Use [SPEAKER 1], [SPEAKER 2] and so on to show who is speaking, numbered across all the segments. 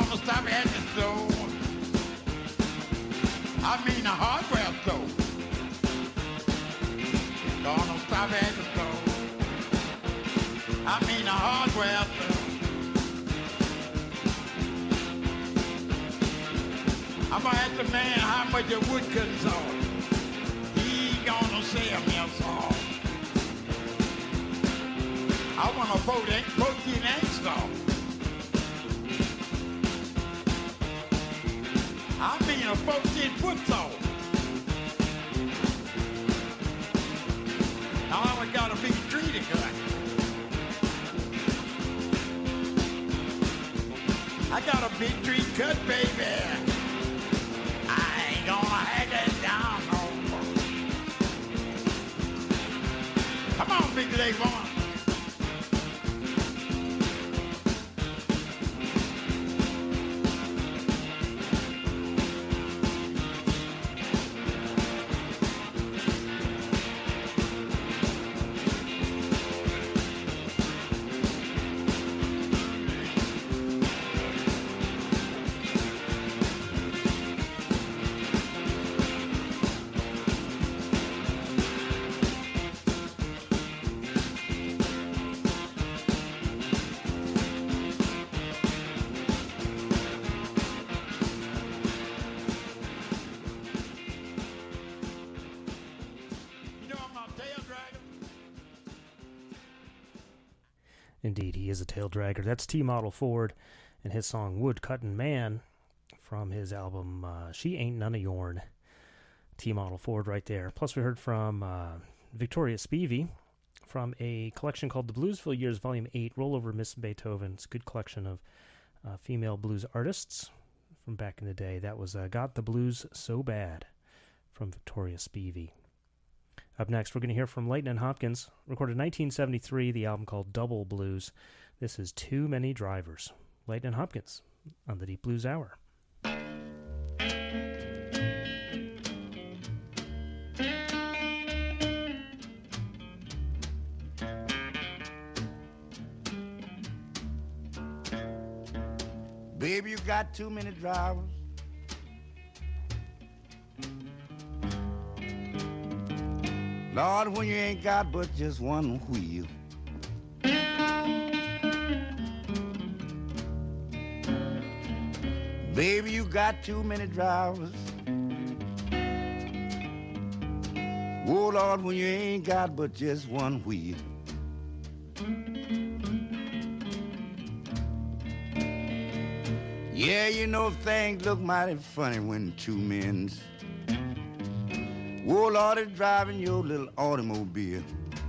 [SPEAKER 1] Gonna stop at the store. I mean the hardware store. Gonna stop at the store. I mean the hardware store. I'm gonna ask the man how much the wood cutting saw. He gonna sell me a saw. I want a 14-inch saw. I mean a 14-foot saw. Now I only got a big tree to cut. I got a big tree cut, baby. I ain't gonna hang that down no more. Come on, big leg woman.
[SPEAKER 2] Indeed, he is a tail dragger. That's T-Model Ford and his song Wood Cuttin' Man from his album She Ain't None of Yourn. T-Model Ford right there. Plus we heard from Victoria Spivey from a collection called The Bluesville Years Volume 8, Rollover Miss Beethoven. It's a good collection of female blues artists from back in the day. That was Got the Blues So Bad from Victoria Spivey. Up next, we're going to hear from Lightnin' Hopkins, recorded in 1973, the album called Double Blues. This is Too Many Drivers. Lightnin' Hopkins on the Deep Blues Hour.
[SPEAKER 3] Baby, you got too many drivers. Lord, when you ain't got but just one wheel. Baby, you got too many drivers. Oh, Lord, when you ain't got but just one wheel. Yeah, you know things look mighty funny when two men's oh, Lord, is driving your little automobile.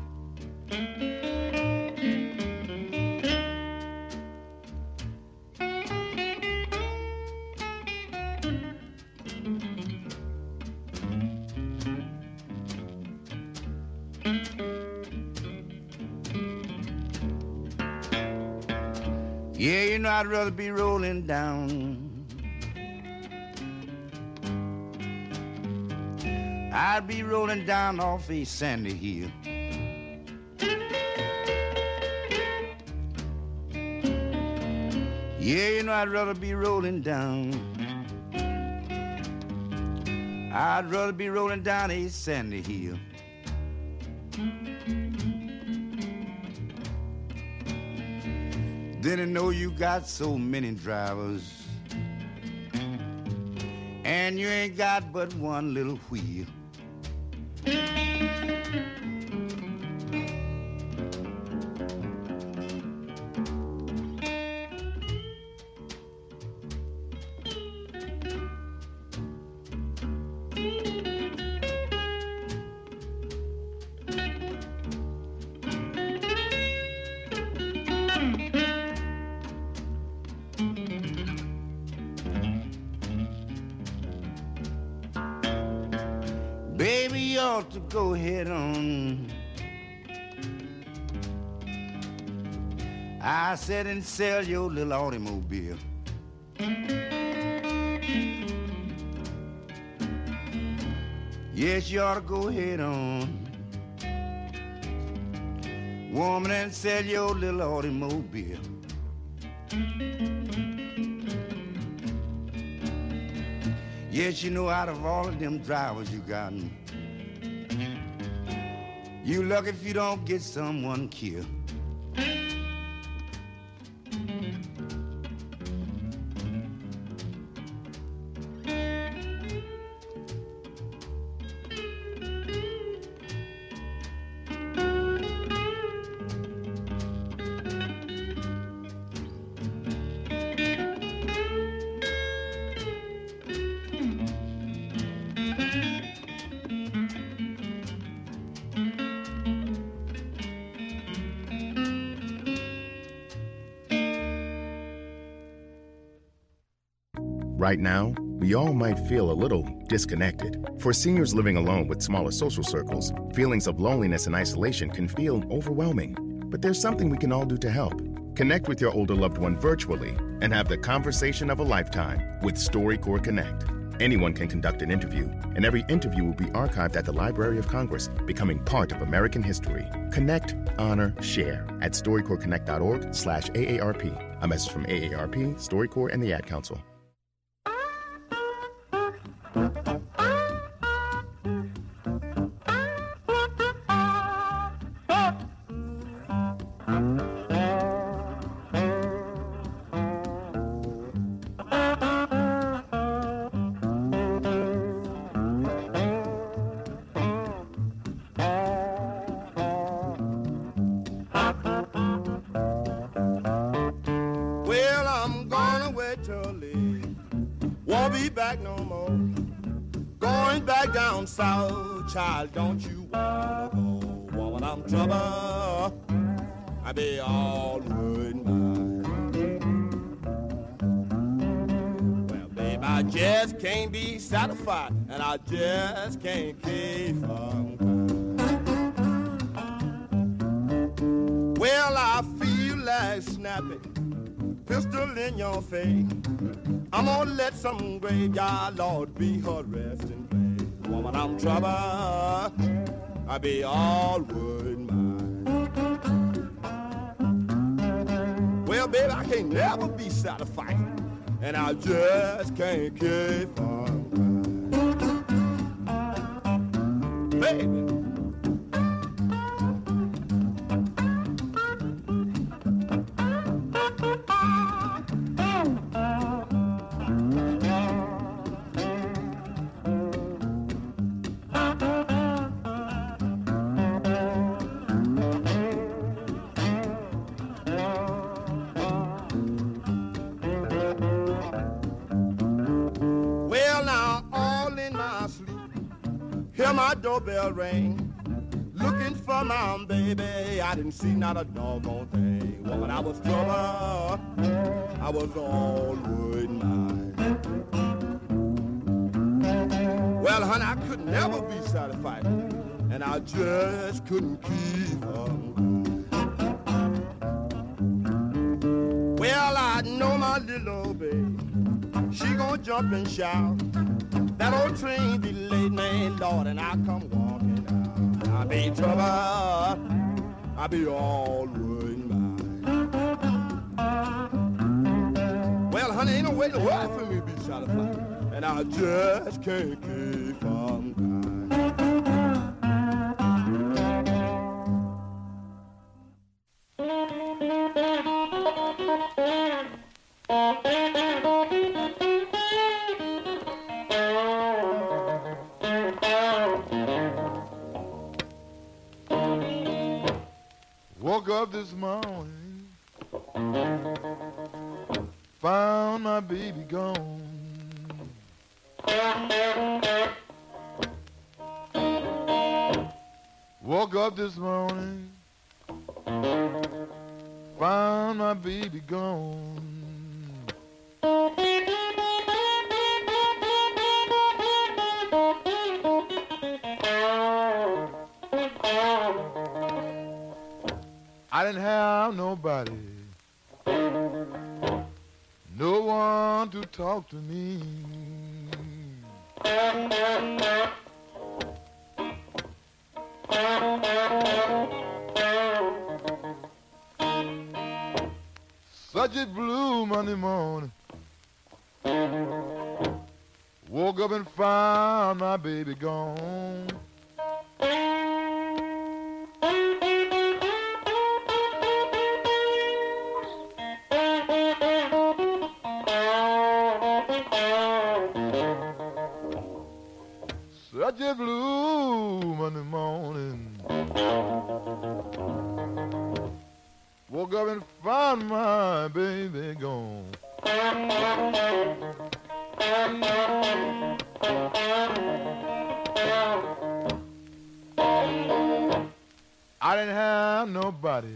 [SPEAKER 3] Yeah, you know I'd rather be rolling down. I'd be rolling down off a sandy hill. Yeah, you know I'd rather be rolling down. I'd rather be rolling down a sandy hill. Didn't know you got so many drivers, and you ain't got but one little wheel. Baby, you ought to go ahead on. I said and sell your little automobile. Yes, you ought to go ahead on. Woman, and sell your little automobile. Yes, you know, out of all of them drivers you got, you lucky if you don't get someone killed.
[SPEAKER 4] Right now, we all might feel a little disconnected. For seniors living alone with smaller social circles, feelings of loneliness and isolation can feel overwhelming. But there's something we can all do to help. Connect with your older loved one virtually and have the conversation of a lifetime with StoryCorps Connect. Anyone can conduct an interview, and every interview will be archived at the Library of Congress, becoming part of American history. Connect, honor, share at StoryCorpsConnect.org/AARP. A message from AARP, StoryCorps, and the Ad Council.
[SPEAKER 5] Child, don't you wanna go? Woman, I'm trouble. I be all worried mine. Well, babe, I just can't be satisfied, and I just can't keep from crying. Well, I feel like snapping, pistol in your face. I'm gonna let some graveyard lord be her resting place. Woman, I'm trouble, I be all worried mine. Well, baby, I can't never be satisfied, and I just can't keep on crying. Baby. My doorbell rang, looking for my baby. I didn't see not a doggone thing. Woman, I was trouble, I was all worried mine. Well, honey, I could never be satisfied, and I just couldn't keep on. Well, I know my little old baby, she gonna jump and shout. That old train be late, man, Lord, and I come walking out. I be in trouble, I be all worried mine. Well, honey, ain't no way in the world for me to be satisfied, and I just can't keep on
[SPEAKER 6] Woke up this morning, found my baby gone. Woke up this morning, found my baby gone. I didn't have nobody, no one to talk to me. Such a blue Monday morning, Woke up and found my baby gone. Such a blue Monday morning. Woke up and found my baby gone. I didn't have nobody,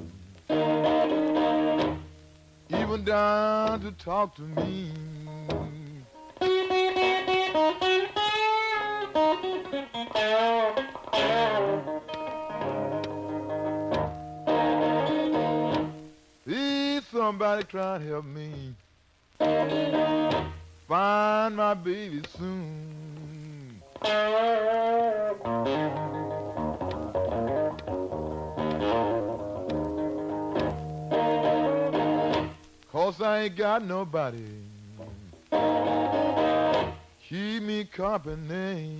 [SPEAKER 6] even down to talk to me. Please, somebody try to help me find my baby soon. 'Cause I ain't got nobody keep me company.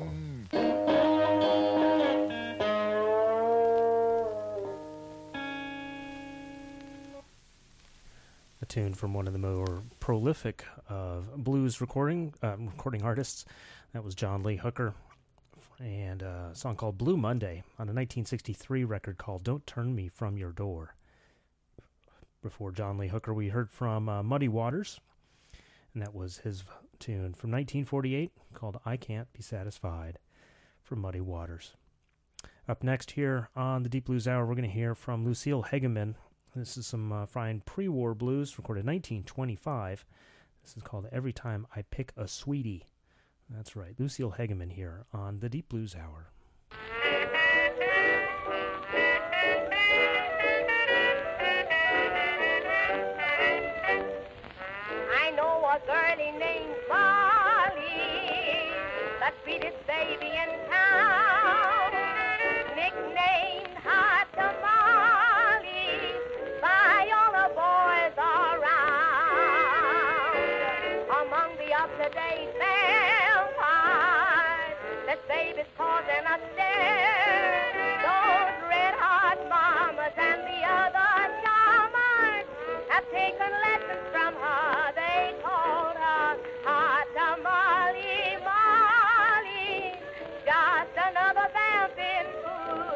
[SPEAKER 2] A tune from one of the more prolific of blues recording artists. That was John Lee Hooker, and a song called Blue Monday on a 1963 record called Don't Turn Me From Your Door. Before John Lee Hooker, we heard from Muddy Waters, and that was his tune from 1948 called I Can't Be Satisfied from Muddy Waters. Up next here on the Deep Blues Hour, we're going to hear from Lucille Hegeman. This is some fine pre-war blues recorded in 1925. This is called Every Time I Pick a Sweetie. That's right, Lucille Hegeman here on the Deep Blues Hour.
[SPEAKER 7] I know a girlie named Molly, the sweetest baby in town, nicknamed Hot Tamale by all the boys around. Among the up-to-date vampires, this baby's causing a stir. Those red-hot mamas and the other charmers have taken lessons from her. They called her Hot Tamale Molly, just another vamping fool.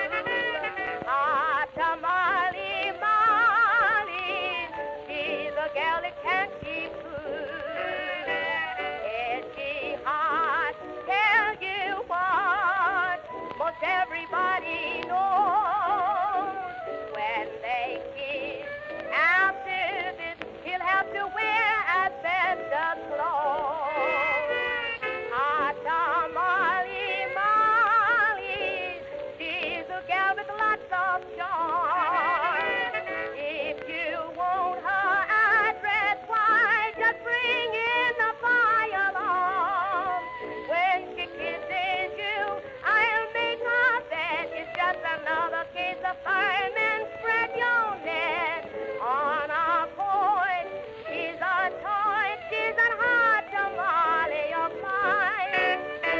[SPEAKER 7] Hot Tamale Molly, she's a gal that can't keep cool. Is she hot? Tell you what, most everybody knows. When they kiss after this, he'll have to wear asbestos clothes. Hot Tamale Molly, she's a gal with lots of charm. If you want her address, why just bring in the fire alarm. When she kisses you, I'll make her bet it's just another case of firemen. Spread your net on a porch. She's a toy, she's a hot tamale of mine.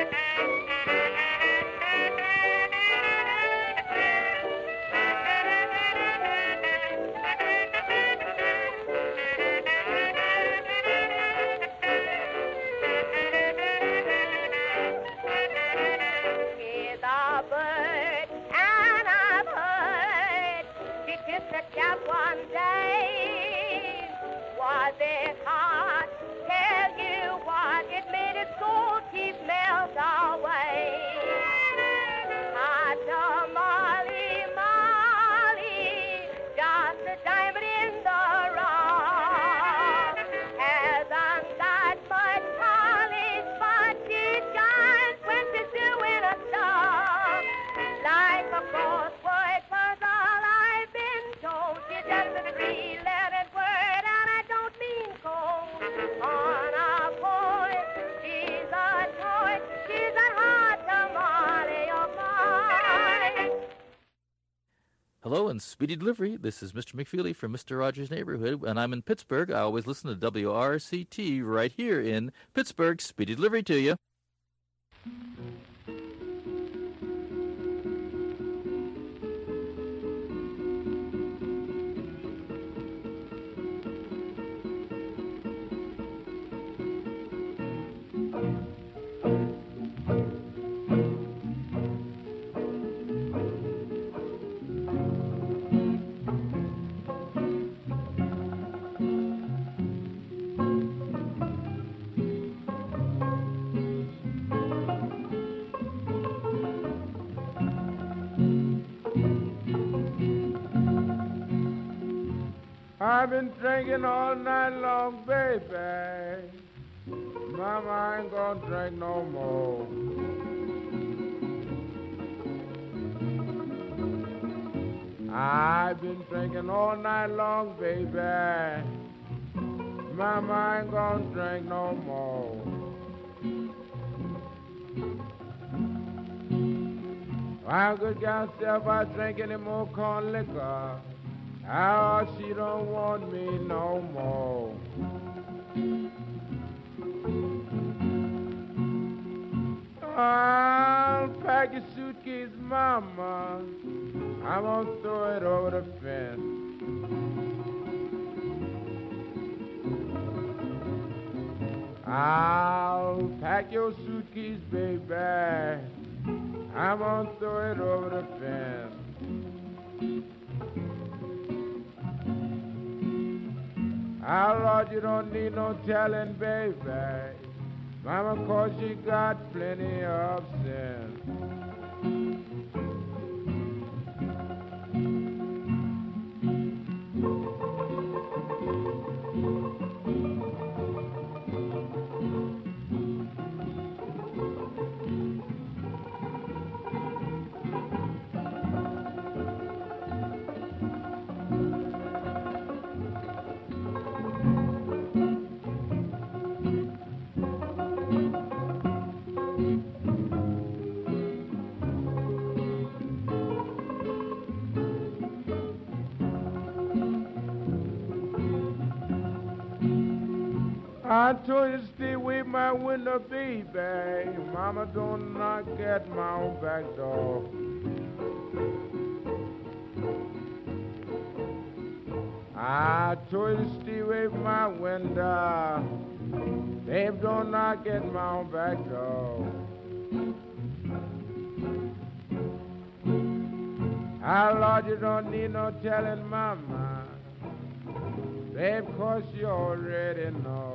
[SPEAKER 7] She's a bird, and I've heard she kissed a chap one day. Was it hot? Tell you what, it made his gold teeth melt away. Hot tamale Molly, just a diamond in the rough. Hasn't got much polish, but she shines when she's doing a stuff. Like a crossword puzzle, I've been told she's just a dream.
[SPEAKER 8] and Speedy Delivery. This is Mr. McFeely from Mr. Rogers' Neighborhood, and I'm in Pittsburgh. I always listen to WRCT right here in Pittsburgh. Speedy Delivery to you.
[SPEAKER 9] I've been drinking all night long, baby. Mama, I ain't gonna drink no more. I've been drinking all night long, baby. Mama, I ain't gonna drink no more. My good gal said if I drink any more corn liquor, oh, she don't want me no more. I'll pack your suitcase, mama. I'm gonna throw it over the fence. I'll pack your suitcase, baby. I'm gonna throw it over the fence. Oh, Lord, you don't need no telling, baby. Mama, 'cause she got plenty of sense. I told you to stay away my window, baby. Mama, don't knock at my own back door. I told you to stay away from my window. Babe, don't knock at my own back door. Ah, Lord, you don't need no telling mama. Babe, 'cause you already know.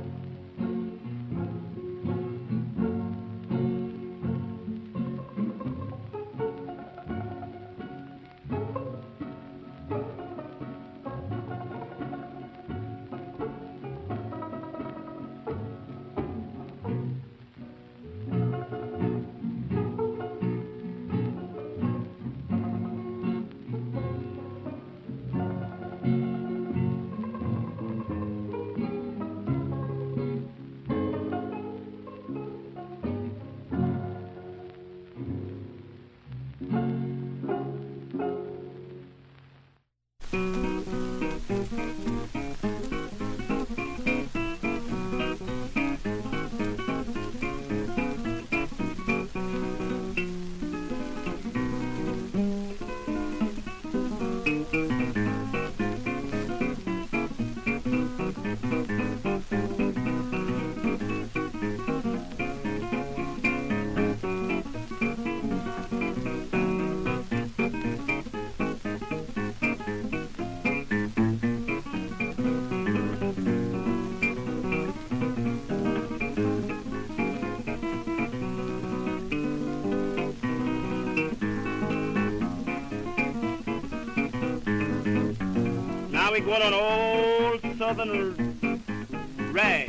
[SPEAKER 10] We going on old southern rag.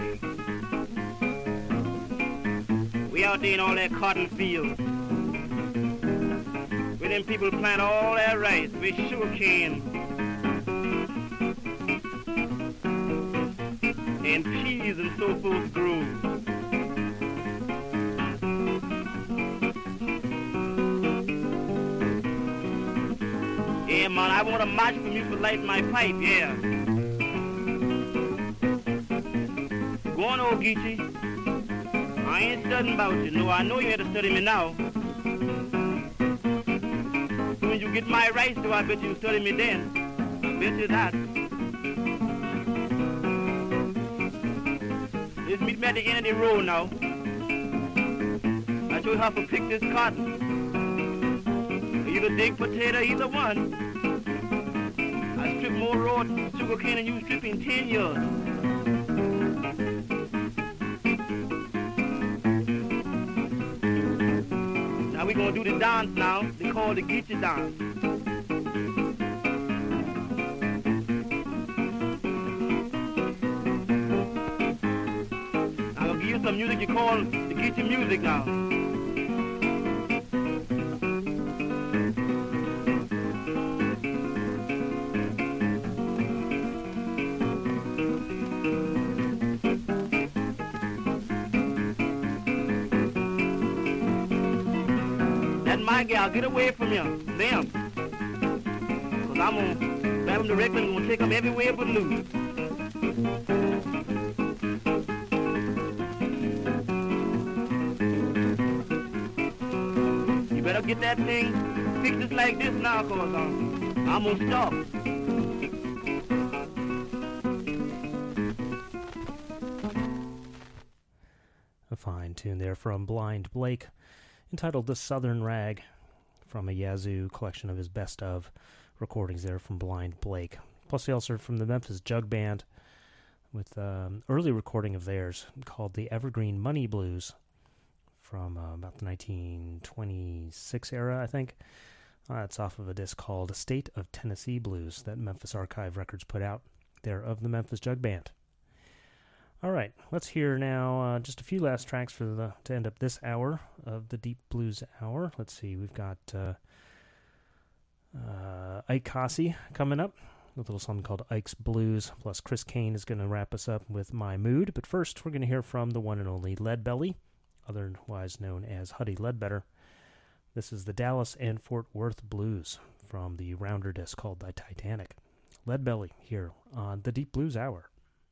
[SPEAKER 10] We out there in all that cotton field. Where them people plant all that rice with sugar cane and peas and so forth grow. Yeah, man, I want a match from you for lighting my pipe, yeah. Go on, old Geechee. I ain't studying about you. No, I know you had to study me now. When you get my rights, though, I bet you study me then. I bet you that. Let's meet me at the end of the road now. I show you how to pick this cotton. Either dig potato, either one. I strip more raw sugar cane than you strip in 10 years. Now we're gonna do the dance now. They call it the Geechee dance. I'm gonna give you some music you call the Geechee music now. My gal, get away from them. Cause I'm gonna grab them directly and gonna take them everywhere but loose. You better get that thing fixed just like this now, cause I'm gonna stop.
[SPEAKER 2] A fine tune there from Blind Blake, entitled The Southern Rag, from a Yazoo collection of his best of recordings there from Blind Blake. Plus, we also heard from the Memphis Jug Band with early recording of theirs called the Evergreen Money Blues from about the 1926 era, I think. It's off of a disc called State of Tennessee Blues that Memphis Archive Records put out there of the Memphis Jug Band. All right, let's hear now just a few last tracks to end up this hour of the Deep Blues Hour. Let's see, we've got Ike Cossey coming up with a little something called Ike's Blues, plus Chris Kane is going to wrap us up with My Mood. But first, we're going to hear from the one and only Leadbelly, otherwise known as Huddy Ledbetter. This is the Dallas and Fort Worth Blues from the rounder disc called The Titanic. Leadbelly here on the Deep Blues Hour.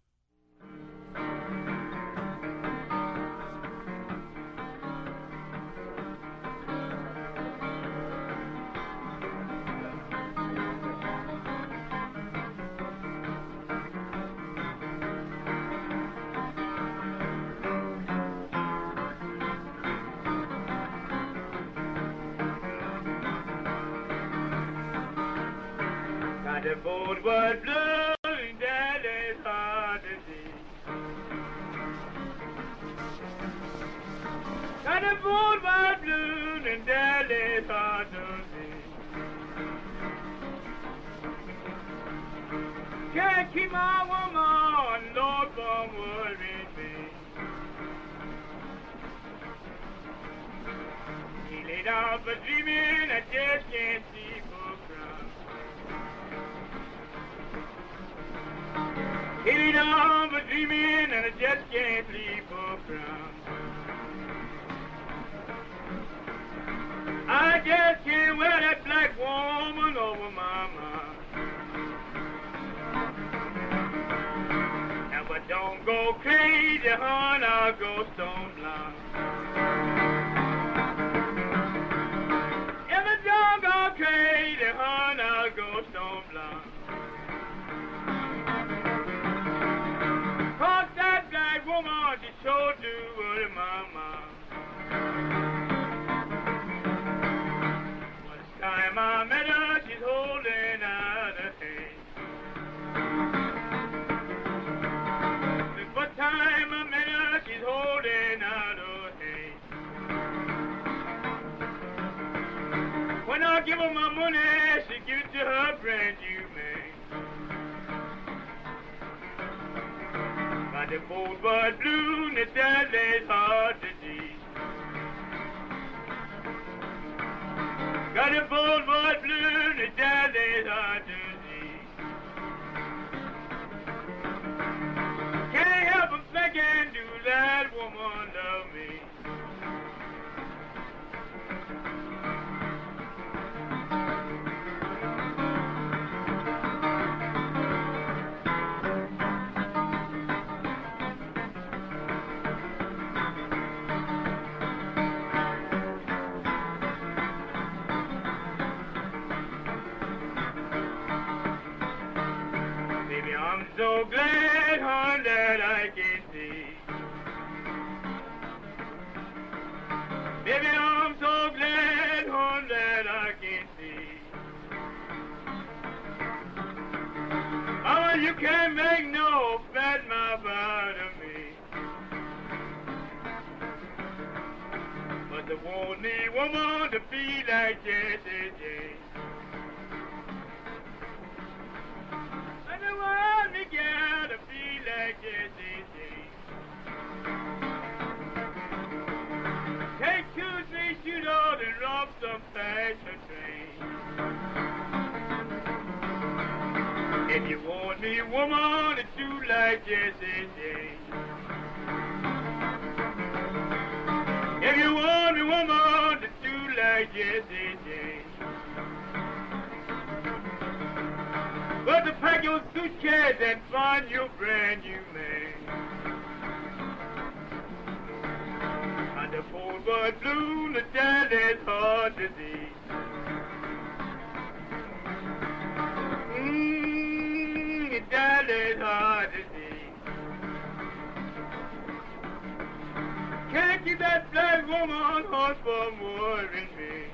[SPEAKER 9] The boat was blowing, that is hard to see. Got the boat was blue, and that is hard to see. Can't keep my woman, Lord, from worrying me. He laid out for dreaming, I just can't sleep or cry. He laid out for dreaming, and I just can't sleep or cry. I just can't wear that black woman over my mind. Now, but don't go crazy, hon, I'll go stone blind. If I don't go crazy, hon, I'll go stone blind. Cause that black woman, she sure do worry my mind. Time I met her, she's holding out her hand. What time I met her, she's holding out her hand. When I give her my money, she gives it to her brand new man. But the boat was blue, and the daddy's hard to see. Got a boat was blue, the daddy's hard to see. Can't help but thinking, do that woman love me? Baby, I'm so glad, hon, that I can see. Baby, I'm so glad, hon, that I can see. Oh, you can't make no fat mouth out of me. But the only woman to be like Jessie Jane. I don't want me girl to be like Jessie Jane. Take Tuesday, shoot out and rob some fashion train. If you want me, woman, to do like Jessie Jane. If you want me, woman, to do like Jessie Jane. But to pack your suitcase and find your brand new man. Under Fort Worth blue, the child is hard to see. The child is hard to see. Can't keep that black woman hot from worrying me.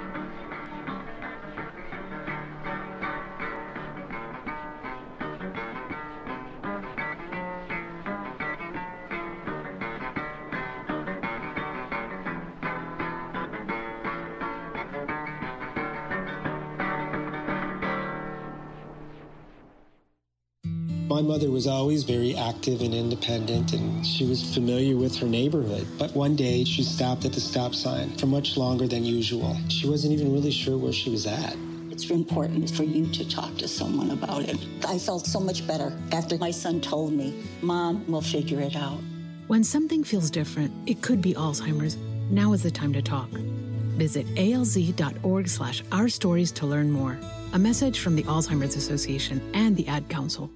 [SPEAKER 11] My mother was always very active and independent, and she was familiar with her neighborhood. But one day, she stopped at the stop sign for much longer than usual. She wasn't even really sure where she was at.
[SPEAKER 12] It's important for you to talk to someone about it. I felt so much better after my son told me, Mom, we'll figure it out.
[SPEAKER 13] When something feels different, it could be Alzheimer's. Now is the time to talk. Visit alz.org/ourstories to learn more. A message from the Alzheimer's Association and the Ad Council.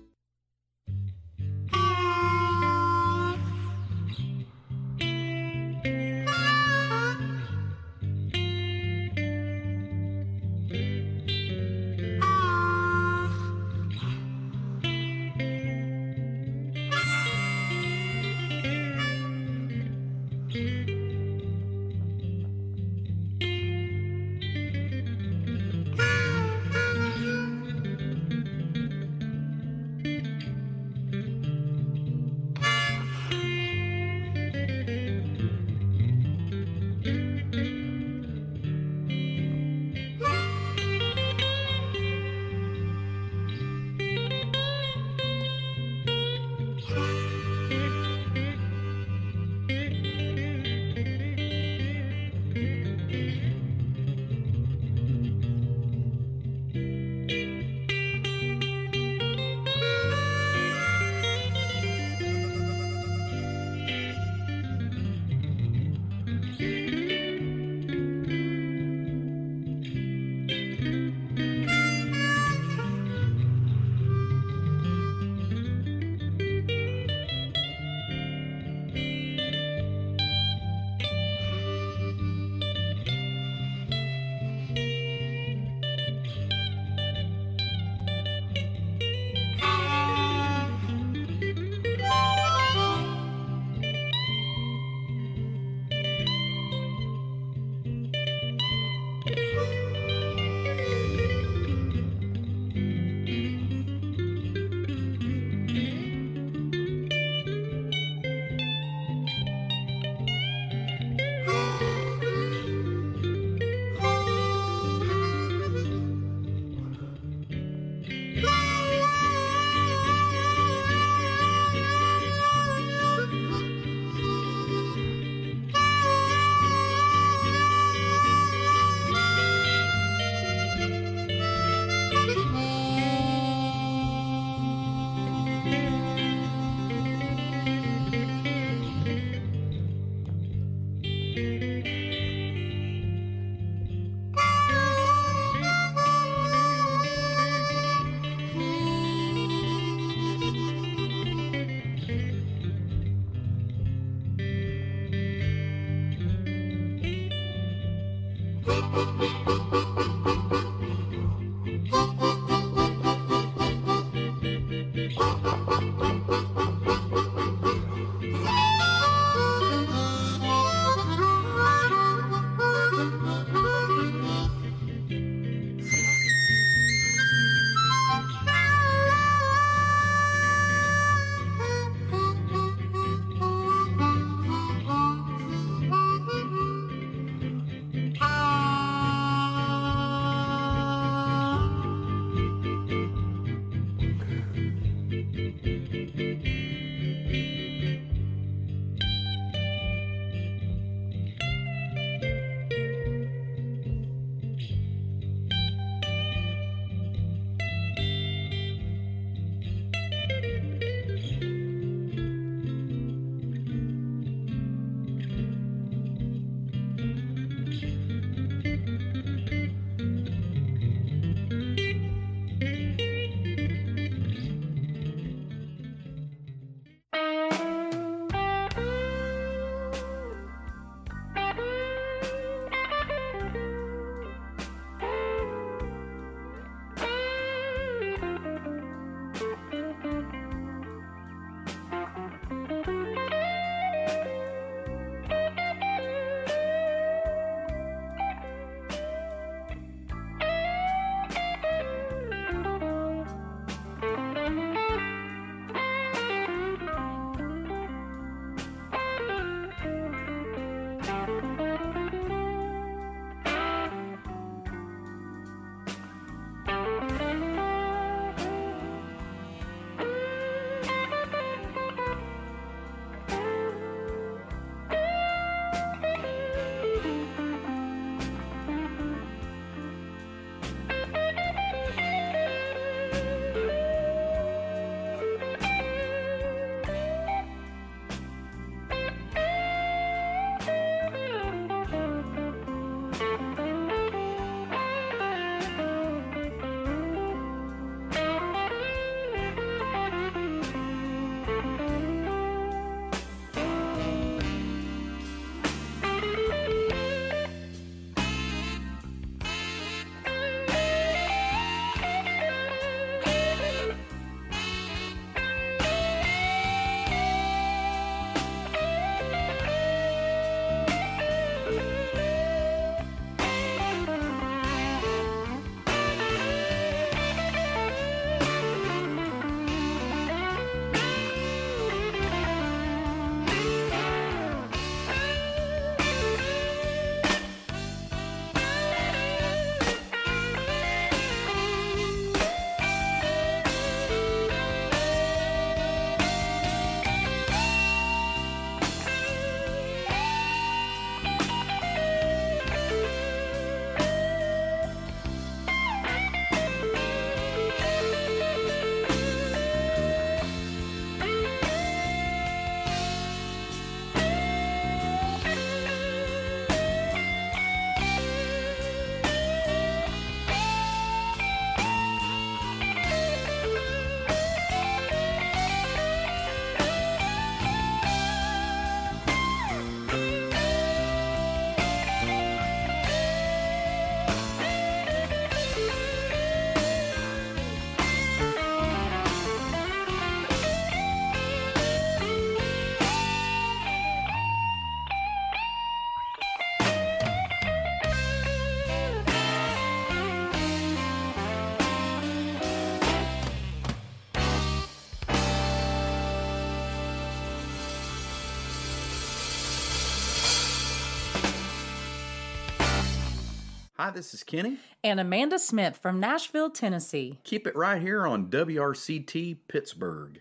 [SPEAKER 14] Hi, this is Kenny.
[SPEAKER 15] And Amanda Smith from Nashville, Tennessee.
[SPEAKER 14] Keep it right here on WRCT Pittsburgh.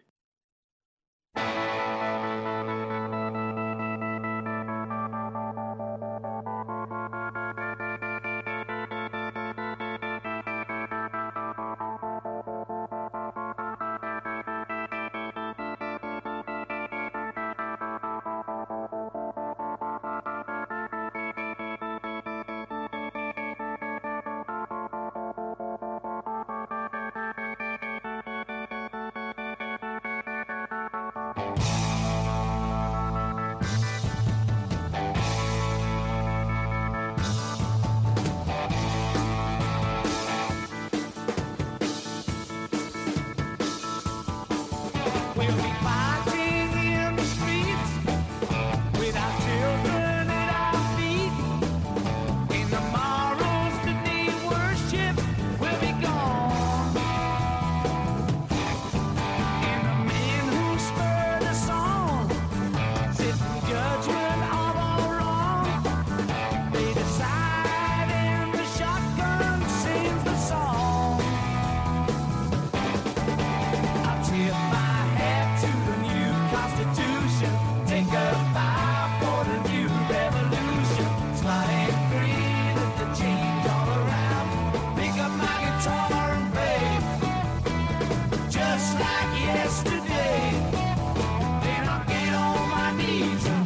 [SPEAKER 16] like yesterday. Then I'll get on my knees and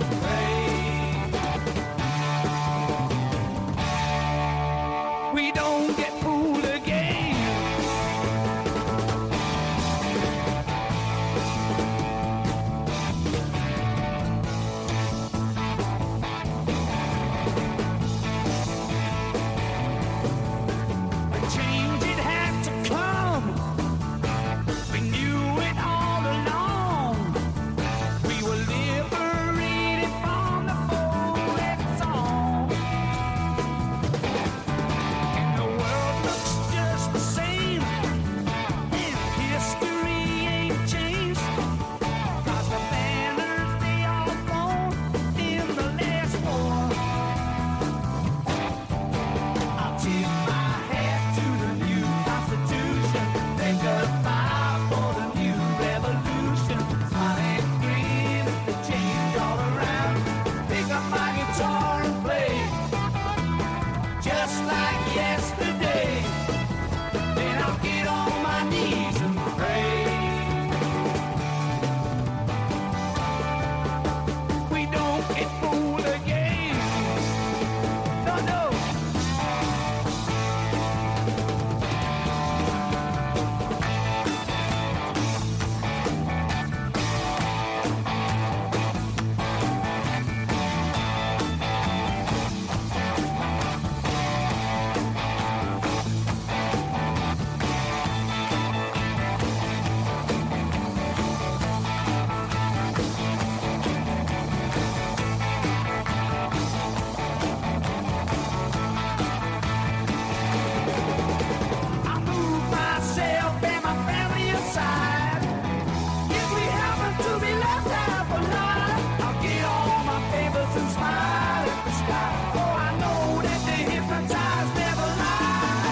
[SPEAKER 16] pray. We don't get fooled again. The change it had to come. We knew it all along. We were liberated from the four-legged song. And the world looks just the same. And history ain't changed. 'Cause the banners, they all flown in the last war. I'll tip my hat to the new Constitution. Say goodbye for the new revolution. Smile and grin at the change all around. Pick up my guitar and play, just like yesterday. Then I'll get on my knees and pray. We don't get fooled again. No, no. I move myself and my family aside. If we happen to be left half alive, I'll get all my papers and smile at the sky. For I know that the hypnotized never lie.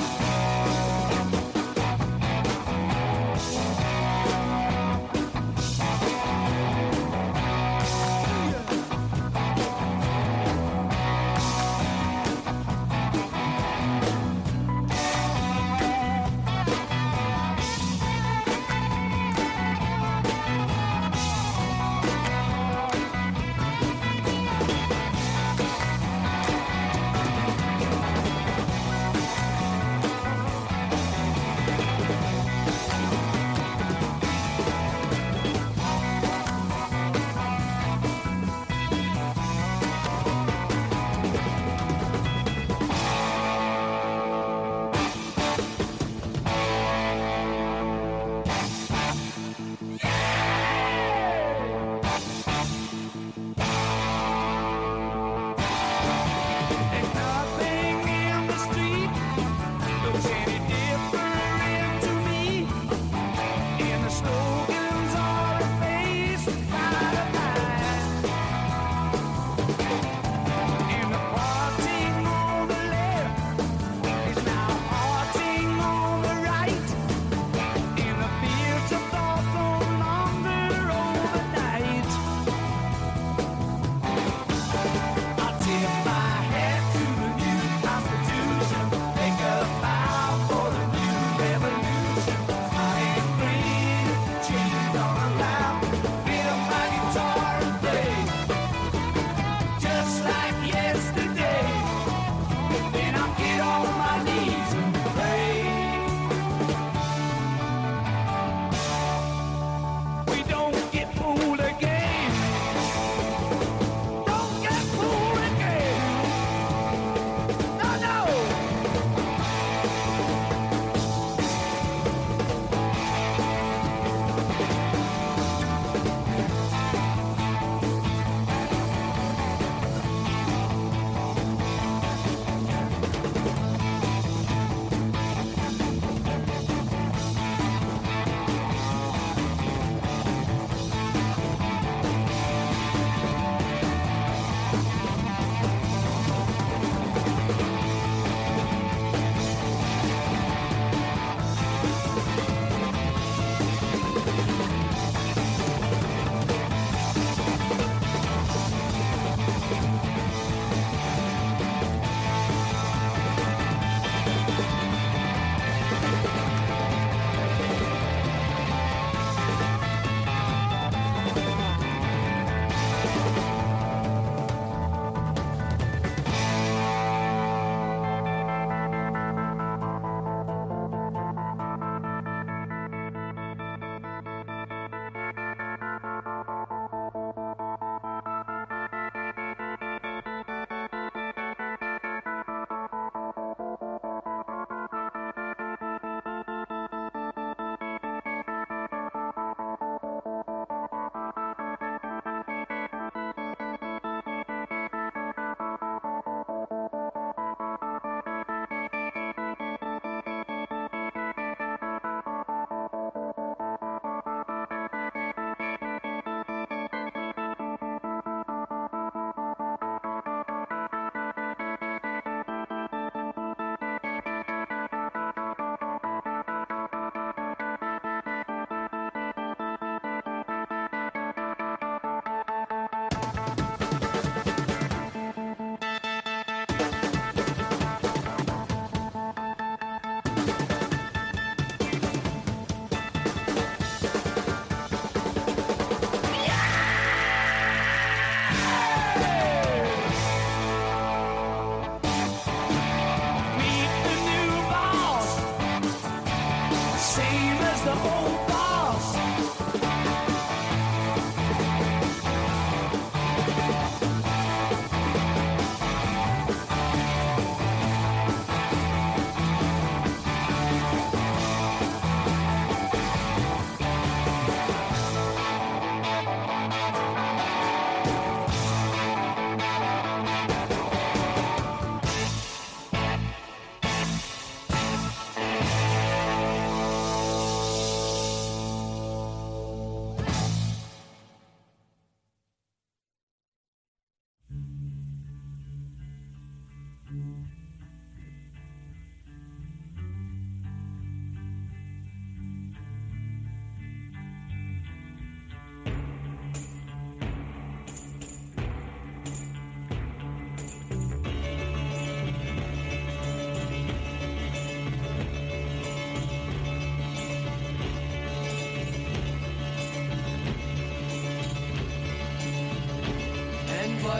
[SPEAKER 16] And nothing in the street looks any different to me. And the slogans are effaced by the night. And the parting on the left is now parting on the right. And the fields of thought no longer overnight. I'll tip my hat to the new Constitution. Make a vow for the new revolution. Smile and grin, change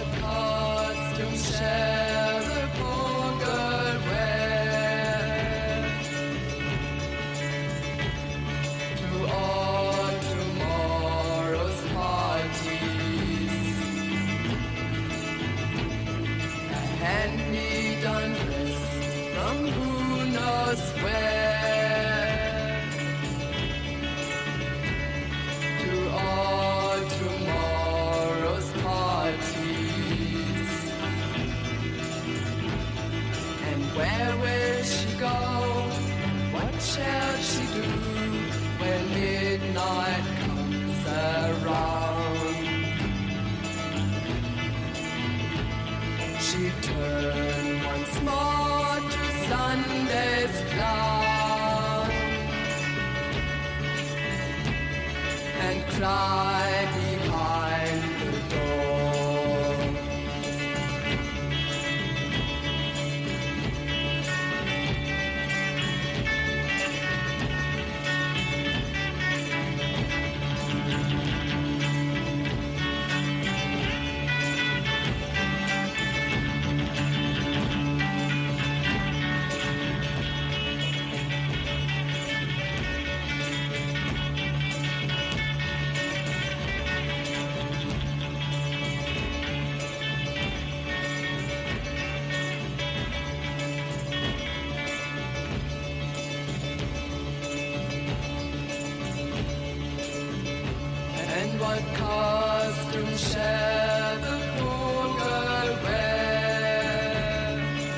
[SPEAKER 16] what costume shall the poor girl wear to all tomorrow's parties? A hand-me-down dress from who knows where to all tomorrow's parties. And where will she go? What shall she do when midnight comes around? She turned once more to Sunday's clown and cried behind the door. And what costume shall the poor girl wear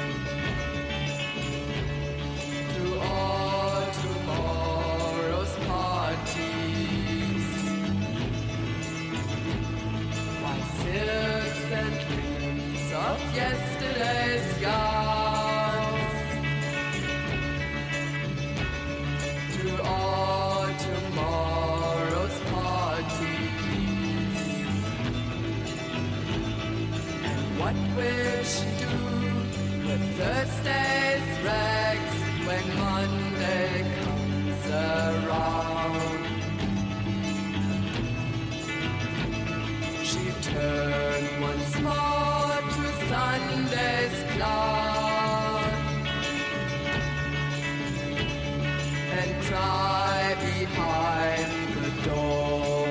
[SPEAKER 16] to all tomorrow's parties? Why, silks and ribbons of yesterday's gowns to all tomorrow's parties. And what will she do with Thursday's rags when Monday comes around? She turned once more to Sunday's clown and cry behind the door.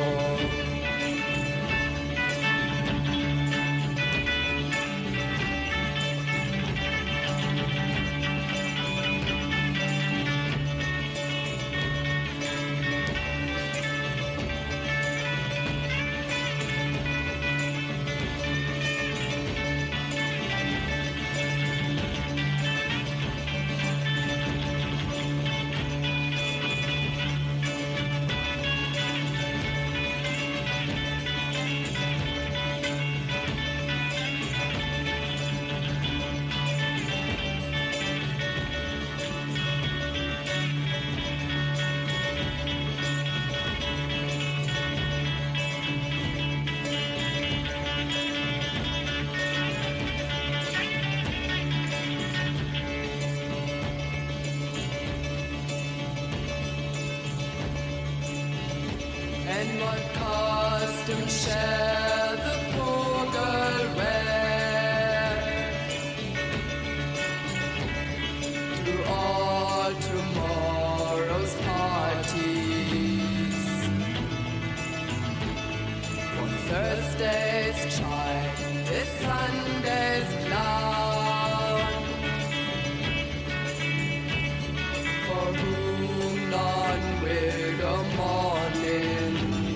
[SPEAKER 16] And what costume shall the poor girl wear to all tomorrow's parties? For Thursday's child is Sunday's clown, for whom none will go mourning.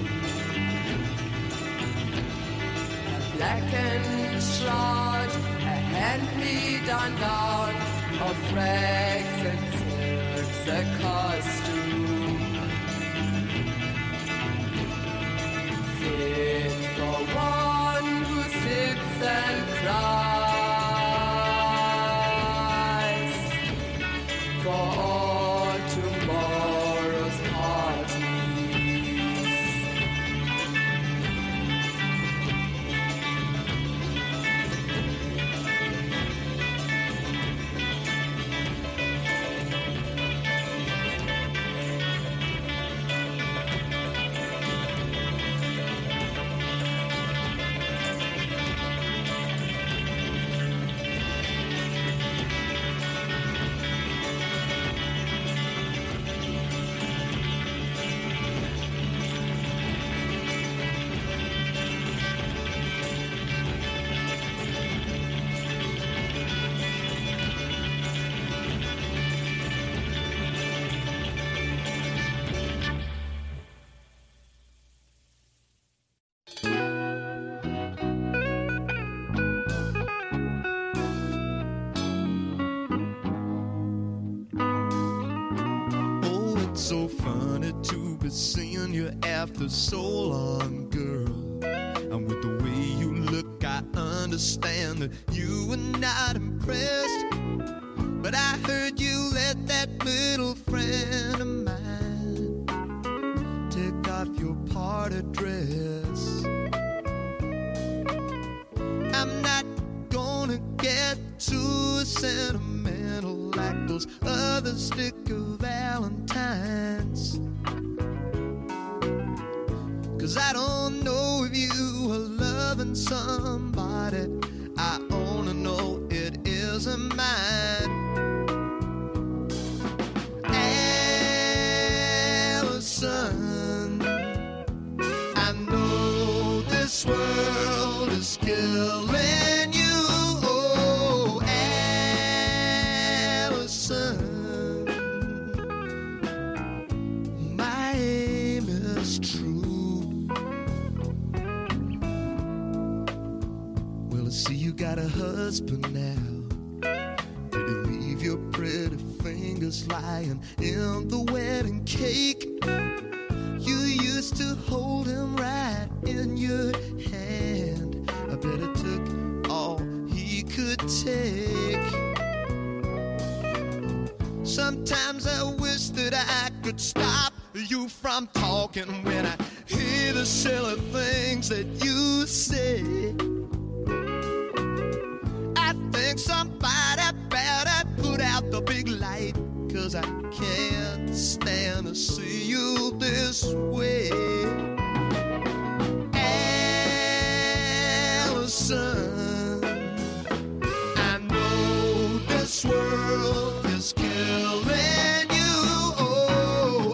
[SPEAKER 16] Blackened shroud, a hand-me-down gown of rags and silks, a costume fit for one who sits and cries for all tomorrow's parties.
[SPEAKER 17] so funny to be seeing you after so long, girl. And with the way you look, I understand that you were not impressed. But I heard you let that little friend of mine take off your party dress. I'm not gonna get too sentimental like those other sticker Valentines, 'cause I don't know if you are loving somebody. I only know it isn't mine. Allison, I know this world is killing you. Oh, Allison, my aim is true. Well, I see you got a husband now. Did you leave your pretty fingers lying in the wedding cake? You used to hold him right in your hand. I bet it took all he could take. Sometimes I wish that I could stop you from talking when I hear the silly things that you say. I think somebody better put out the big light, 'cause I can't stand to see you this way. Allison, I know this world is killing you. Oh,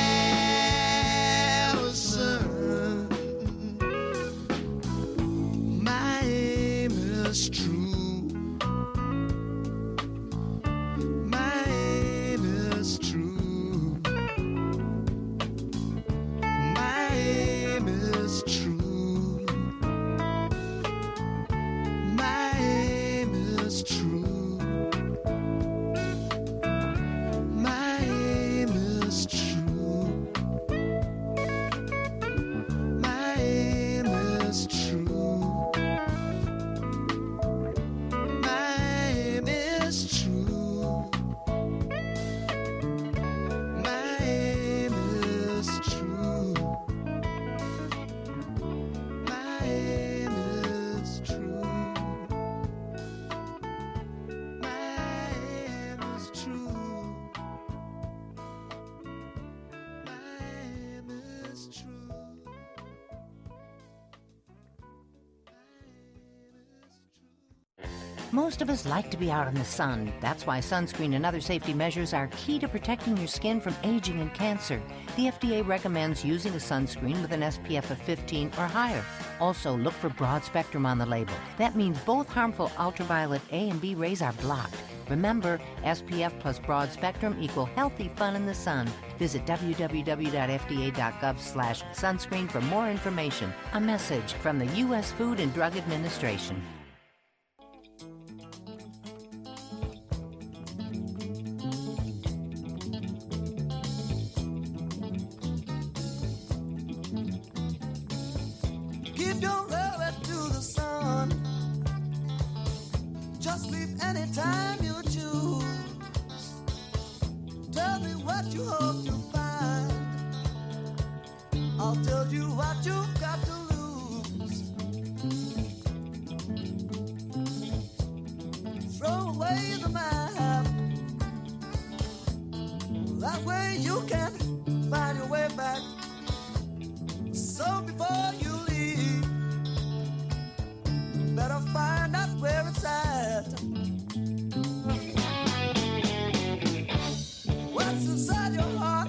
[SPEAKER 17] Allison, my aim is true. My aim is true. My aim is true. My aim is true. My aim is true. My aim is true. My aim is true. My aim is true. My aim is true. My aim is true. My aim is true.
[SPEAKER 18] Most of us like to be out in the sun. That's why sunscreen and other safety measures are key to protecting your skin from aging and cancer. The FDA recommends using a sunscreen with an SPF of 15 or higher. Also, look for broad spectrum on the label. That means both harmful ultraviolet A and B rays are blocked. Remember, SPF plus broad spectrum equal healthy fun in the sun. Visit www.fda.gov/sunscreen for more information. A message from the U.S. Food and Drug Administration.
[SPEAKER 16] Give your rubber to the sun. Just leave anytime you choose. Tell me what you hope to find. I'll tell you what you've got to lose. Throw away the map. That way you can find your way back. So before you leave, better find out where it's at. What's inside your heart?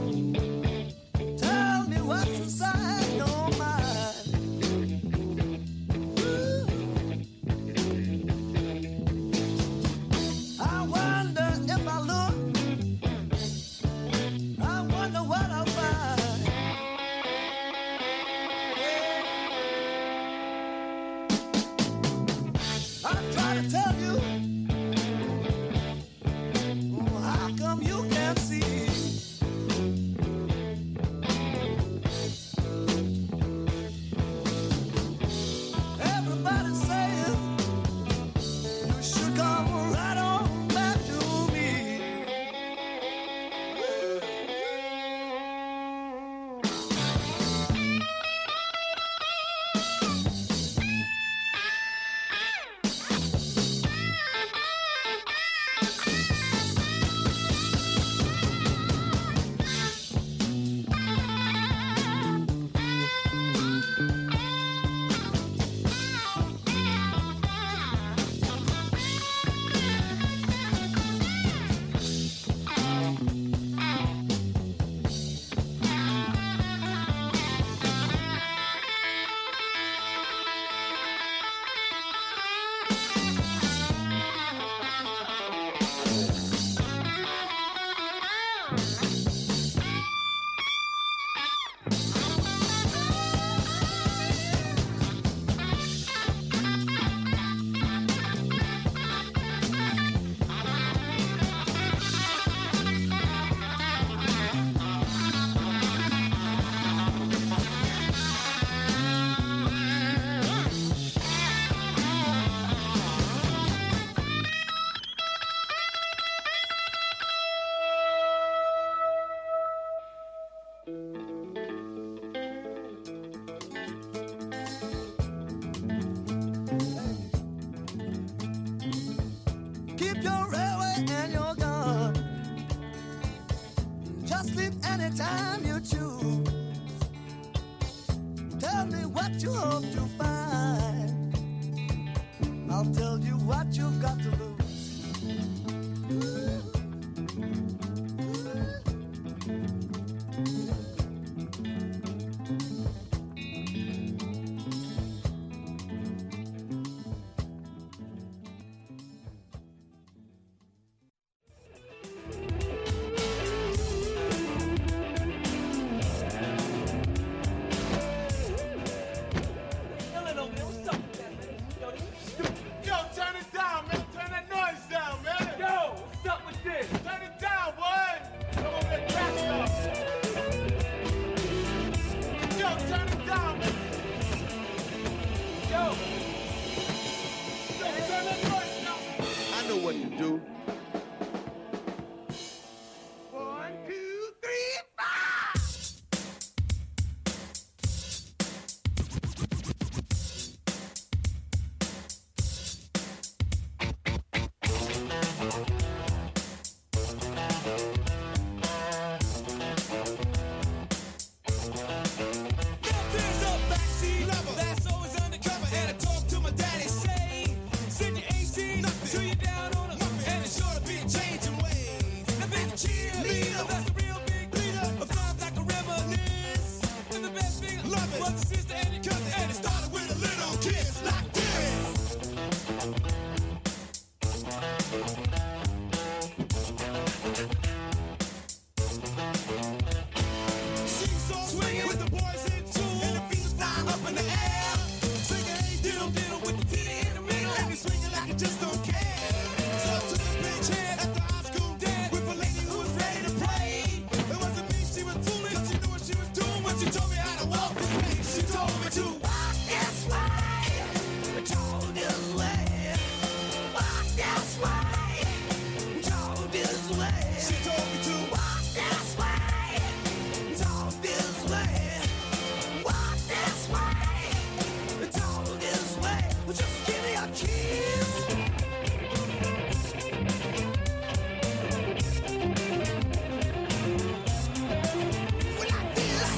[SPEAKER 16] Tell me what's inside your mind. Ooh. I wonder if I look, I wonder what I'll find. Tell me what you hope to find. I'll tell you what you've got to lose.
[SPEAKER 1] Yo, turn it down, man. Turn that noise down, man. Yo, what's up with this? Turn it down, boy. Come over there, crack stuff. Yo, turn it down, man. Yo, turn that noise down.
[SPEAKER 5] I know what to do.
[SPEAKER 1] 1, 2, 3,
[SPEAKER 16] There's a backseat lover that's always undercover, and I talk to my daddy, say, send your AC till you're down on it, and it's sure to be changing ways. The big cheerleader, that's a real big leader, of times like a reminisce. And the best thing love it was the sister and your cousin, and it started with a little kiss like this. Seesaw swinging with the boys in tune, and the feet flying up in the air. Singing hey diddle diddle with the titty in the middle, and they swinging like it just don't care. So I took a bitch head at the high school dance with a lady who was ready to play. It wasn't me she was fooling, 'cause she knew what she was doing when she told me how to walk this way. She told me to walk this way, talk this way, walk this way, talk this way. She told me to walk this way, talk this way, walk this way, talk this way. Well, just give me a kiss. Well, like this.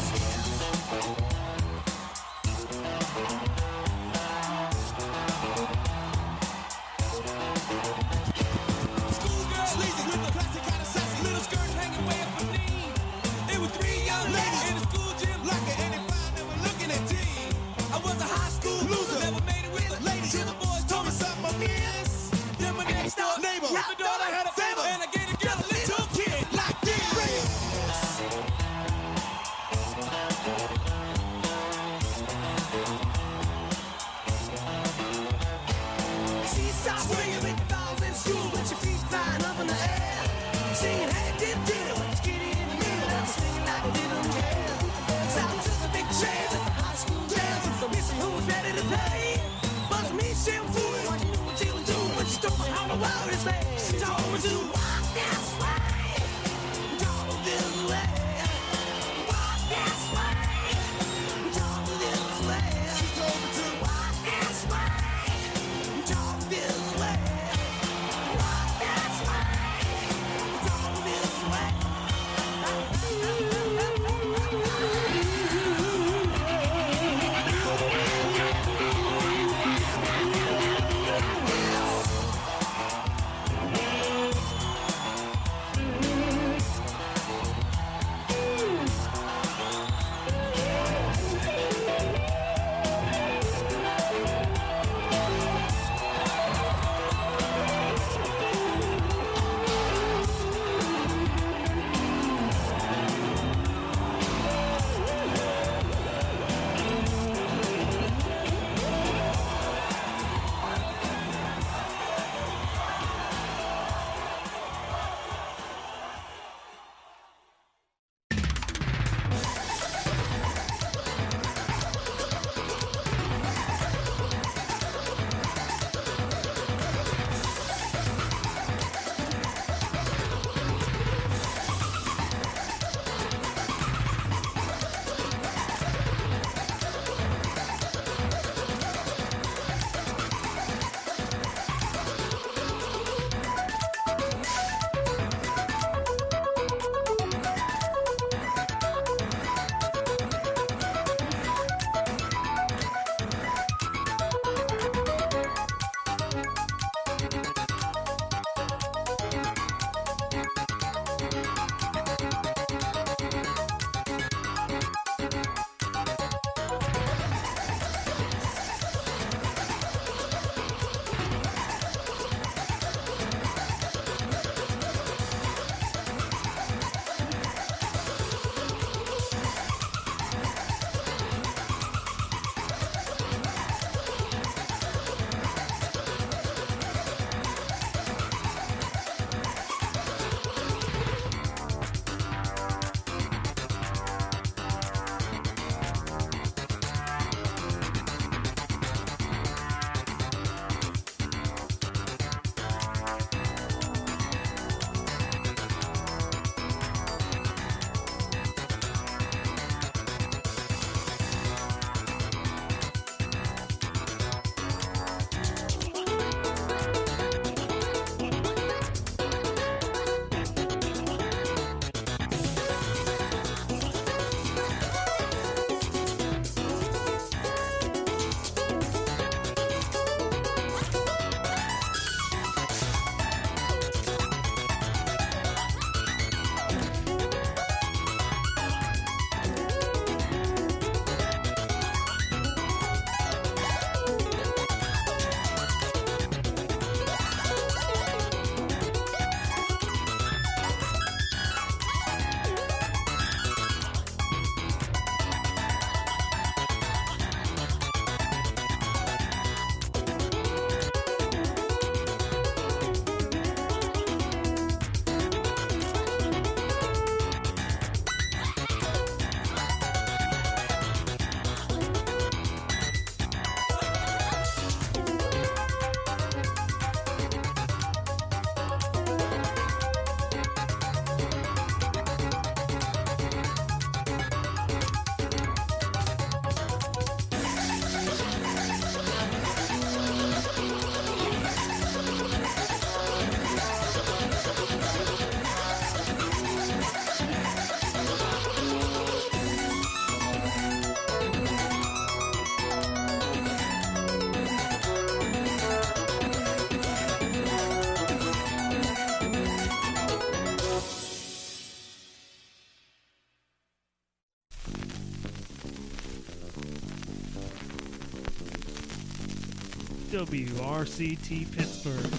[SPEAKER 19] WRCT Pittsburgh.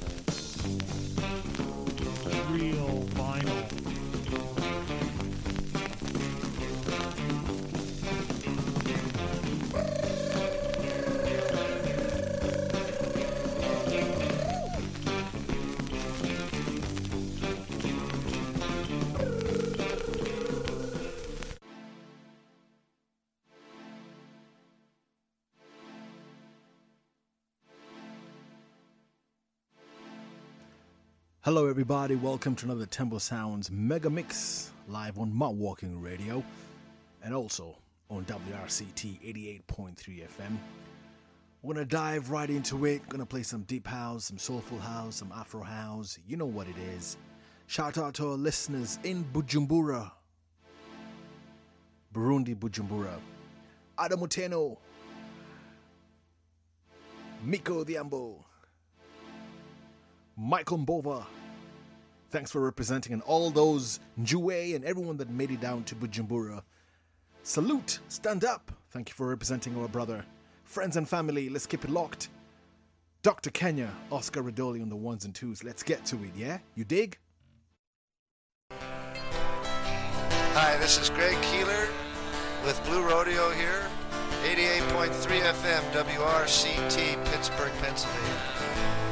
[SPEAKER 19] Real vinyl.
[SPEAKER 20] Hello everybody, welcome to another Tempo Sounds Mega Mix, live on Mount Walking Radio, and also on WRCT 88.3 FM. We're going to dive right into it, going to play some deep house, some soulful house, some afro house, you know what it is. Shout out to our listeners in Bujumbura, Burundi, Bujumbura, Adamuteno, Miko Diambo, Michael Mbova, thanks for representing, and all those Njue and everyone that made it down to Bujumbura. Salute, stand up. Thank you for representing our brother. Friends and family, let's keep it locked. Dr. Kenya, Oscar Radoli on the ones and twos. Let's get to it, yeah? You dig?
[SPEAKER 21] Hi, this is Greg Keeler with Blue Rodeo here. 88.3 FM, WRCT, Pittsburgh, Pennsylvania.